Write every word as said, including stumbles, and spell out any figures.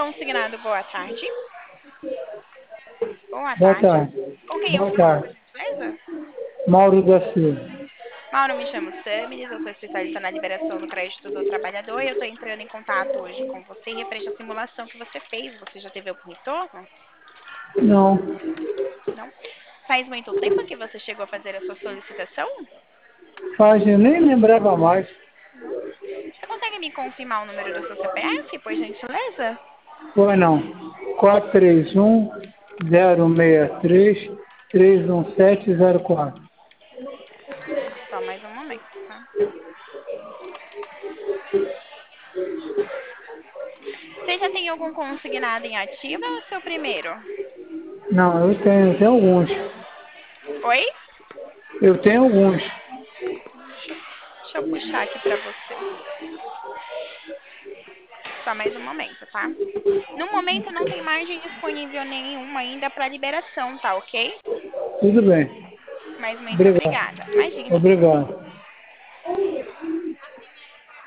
consignado, boa tarde. Boa Boa tarde. tarde. Com quem eu Boa falo, por tarde. gentileza? Mauro da Silva. Mauro, me chamo Samiris, eu sou especialista na liberação do crédito do trabalhador e eu estou entrando em contato hoje com você referente à simulação que você fez. Você já teve algum retorno? Não, Não? Faz muito tempo que você chegou a fazer a sua solicitação? faz, eu nem lembrava mais. Não? Você consegue me confirmar o número do seu C P F, por gentileza? Foi não. quatro três um zero seis três três um sete zero quatro. Só mais um momento, tá? Você já tem algum consignado em ativa ou é o seu primeiro? Não, eu tenho, eu tenho alguns. Oi? Eu tenho alguns. Deixa eu, deixa eu puxar aqui pra você. Só mais um momento, tá? No momento não tem margem disponível nenhuma ainda para liberação, tá ok? Tudo bem. Mas muito Obrigado. obrigada. Imagine. Obrigado.